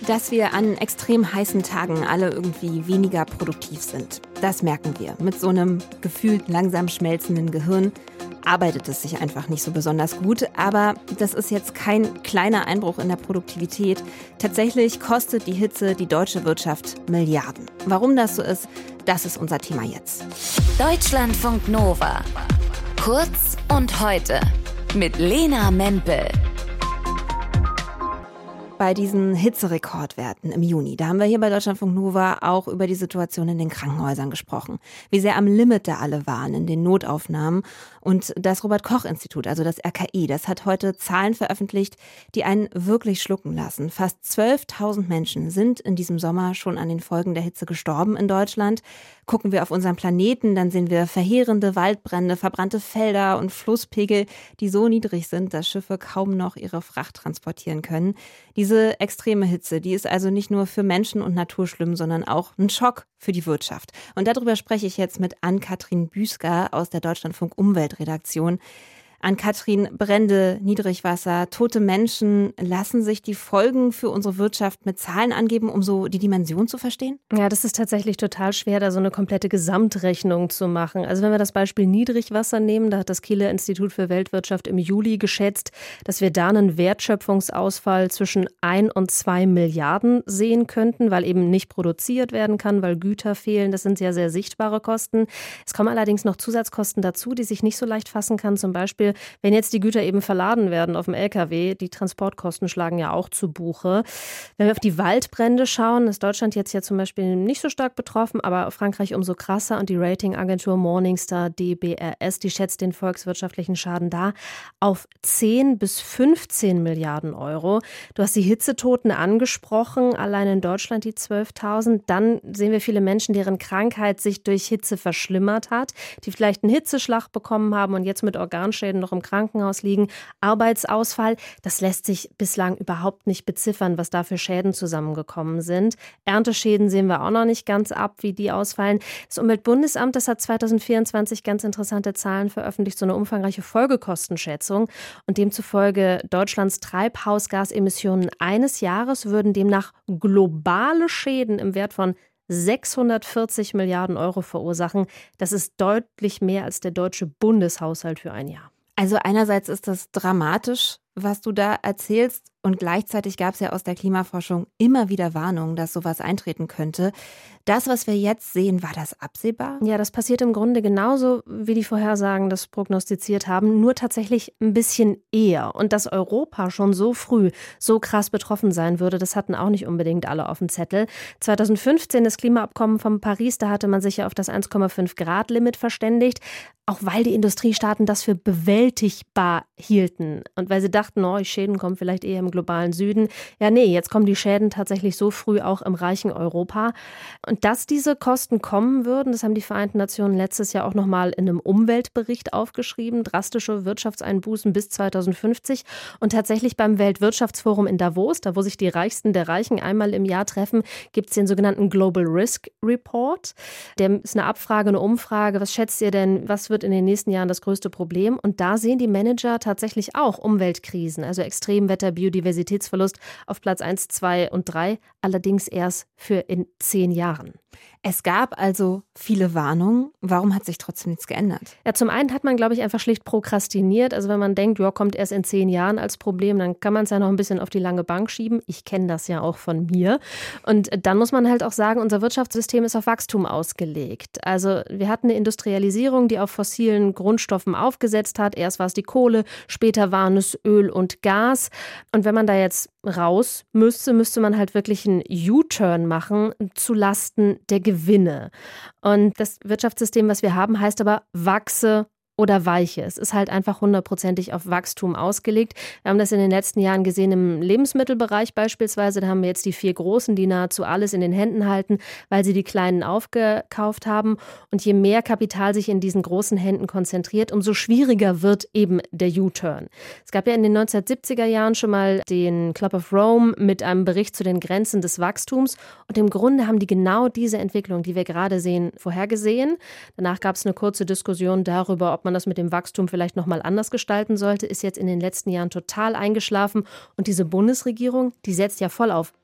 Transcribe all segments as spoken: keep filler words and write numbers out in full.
Dass wir an extrem heißen Tagen alle irgendwie weniger produktiv sind, das merken wir. Mit so einem gefühlt langsam schmelzenden Gehirn arbeitet es sich einfach nicht so besonders gut. Aber das ist jetzt kein kleiner Einbruch in der Produktivität. Tatsächlich kostet die Hitze die deutsche Wirtschaft Milliarden. Warum das so ist, das ist unser Thema jetzt. Deutschlandfunk Nova. Kurz und heute mit Lena Mempel. Bei diesen Hitzerekordwerten im Juni, da haben wir hier bei Deutschlandfunk Nova auch über die Situation in den Krankenhäusern gesprochen. Wie sehr am Limit da alle waren in den Notaufnahmen. Und das Robert-Koch-Institut, also das R K I, das hat heute Zahlen veröffentlicht, die einen wirklich schlucken lassen. Fast zwölftausend Menschen sind in diesem Sommer schon an den Folgen der Hitze gestorben in Deutschland. Gucken wir auf unseren Planeten, dann sehen wir verheerende Waldbrände, verbrannte Felder und Flusspegel, die so niedrig sind, dass Schiffe kaum noch ihre Fracht transportieren können. Diese extreme Hitze, die ist also nicht nur für Menschen und Natur schlimm, sondern auch ein Schock für die Wirtschaft. Und darüber spreche ich jetzt mit Ann-Kathrin Büsker aus der Deutschlandfunk Umweltredaktion. Ann-Kathrin, Brände, Niedrigwasser, tote Menschen, lassen sich die Folgen für unsere Wirtschaft mit Zahlen angeben, um so die Dimension zu verstehen? Ja, das ist tatsächlich total schwer, da so eine komplette Gesamtrechnung zu machen. Also wenn wir das Beispiel Niedrigwasser nehmen, da hat das Kieler Institut für Weltwirtschaft im Juli geschätzt, dass wir da einen Wertschöpfungsausfall zwischen ein und zwei Milliarden sehen könnten, weil eben nicht produziert werden kann, weil Güter fehlen. Das sind sehr, sehr sichtbare Kosten. Es kommen allerdings noch Zusatzkosten dazu, die sich nicht so leicht fassen kann. Zum Beispiel, wenn jetzt die Güter eben verladen werden auf dem L K W, die Transportkosten schlagen ja auch zu Buche. Wenn wir auf die Waldbrände schauen, ist Deutschland jetzt ja zum Beispiel nicht so stark betroffen, aber Frankreich umso krasser. Und die Ratingagentur Morningstar D B R S, die schätzt den volkswirtschaftlichen Schaden da auf zehn bis fünfzehn Milliarden Euro. Du hast die Hitzetoten angesprochen, allein in Deutschland die zwölftausend. Dann sehen wir viele Menschen, deren Krankheit sich durch Hitze verschlimmert hat, die vielleicht einen Hitzeschlag bekommen haben und jetzt mit Organschäden noch im Krankenhaus liegen. Arbeitsausfall, das lässt sich bislang überhaupt nicht beziffern, was da für Schäden zusammengekommen sind. Ernteschäden sehen wir auch noch nicht ganz ab, wie die ausfallen. Das Umweltbundesamt, das hat zweitausendvierundzwanzig ganz interessante Zahlen veröffentlicht, so eine umfangreiche Folgekostenschätzung. Und demzufolge Deutschlands Treibhausgasemissionen eines Jahres würden demnach globale Schäden im Wert von sechshundertvierzig Milliarden Euro verursachen. Das ist deutlich mehr als der deutsche Bundeshaushalt für ein Jahr. Also einerseits ist das dramatisch, was du da erzählst. Und gleichzeitig gab es ja aus der Klimaforschung immer wieder Warnungen, dass sowas eintreten könnte. Das, was wir jetzt sehen, war das absehbar? Ja, das passiert im Grunde genauso, wie die Vorhersagen das prognostiziert haben, nur tatsächlich ein bisschen eher. Und dass Europa schon so früh so krass betroffen sein würde, das hatten auch nicht unbedingt alle auf dem Zettel. zweitausendfünfzehn das Klimaabkommen von Paris, da hatte man sich ja auf das eins Komma fünf Grad Limit verständigt, auch weil die Industriestaaten das für bewältigbar hielten. Und weil sie dachten, oh, die Schäden kommen vielleicht eher im globalen Süden. Ja, nee, jetzt kommen die Schäden tatsächlich so früh auch im reichen Europa. Und dass diese Kosten kommen würden, das haben die Vereinten Nationen letztes Jahr auch nochmal in einem Umweltbericht aufgeschrieben. Drastische Wirtschaftseinbußen bis zweitausendfünfzig. Und tatsächlich beim Weltwirtschaftsforum in Davos, da wo sich die Reichsten der Reichen einmal im Jahr treffen, gibt es den sogenannten Global Risk Report. Der ist eine Abfrage, eine Umfrage. Was schätzt ihr denn, was wird in den nächsten Jahren das größte Problem? Und da sehen die Manager tatsächlich auch Umweltkrisen, also Extremwetter, Biodiversitätsverlust auf Platz eins, zwei und drei, allerdings erst für in zehn Jahren. Es gab also viele Warnungen. Warum hat sich trotzdem nichts geändert? Ja, zum einen hat man, glaube ich, einfach schlicht prokrastiniert. Also wenn man denkt, ja, kommt erst in zehn Jahren als Problem, dann kann man es ja noch ein bisschen auf die lange Bank schieben. Ich kenne das ja auch von mir. Und dann muss man halt auch sagen, unser Wirtschaftssystem ist auf Wachstum ausgelegt. Also wir hatten eine Industrialisierung, die auf fossilen Grundstoffen aufgesetzt hat. Erst war es die Kohle, später waren es Öl und Gas. Und wenn man da jetzt raus müsste, müsste man halt wirklich einen U-Turn machen zu Lasten der Gewinne. Und das Wirtschaftssystem, was wir haben, heißt aber wachse oder weiche. Es ist halt einfach hundertprozentig auf Wachstum ausgelegt. Wir haben das in den letzten Jahren gesehen im Lebensmittelbereich beispielsweise. Da haben wir jetzt die vier Großen, die nahezu alles in den Händen halten, weil sie die Kleinen aufgekauft haben. Und je mehr Kapital sich in diesen großen Händen konzentriert, umso schwieriger wird eben der U-Turn. Es gab ja in den neunzehnhundertsiebziger Jahren schon mal den Club of Rome mit einem Bericht zu den Grenzen des Wachstums. Und im Grunde haben die genau diese Entwicklung, die wir gerade sehen, vorhergesehen. Danach gab es eine kurze Diskussion darüber, ob man das mit dem Wachstum vielleicht noch mal anders gestalten sollte, ist jetzt in den letzten Jahren total eingeschlafen. Und diese Bundesregierung, die setzt ja voll auf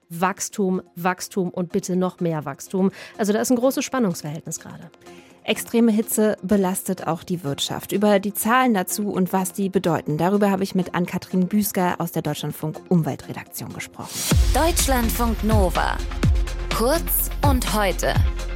Wachstum, Wachstum und bitte noch mehr Wachstum. Also da ist ein großes Spannungsverhältnis gerade. Extreme Hitze belastet auch die Wirtschaft. Über die Zahlen dazu und was die bedeuten, darüber habe ich mit Ann-Kathrin Büsker aus der Deutschlandfunk Umweltredaktion gesprochen. Deutschlandfunk Nova. Kurz und heute.